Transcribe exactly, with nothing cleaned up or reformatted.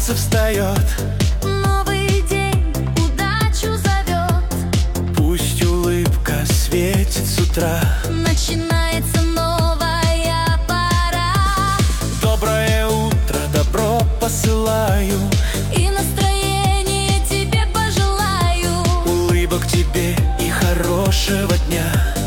солнце встает, новый день удачу зовет. пусть улыбка светит с утра. Начинается новая пора. Доброе утро, добро посылаю, И настроение тебе пожелаю. улыбок тебе и хорошего дня.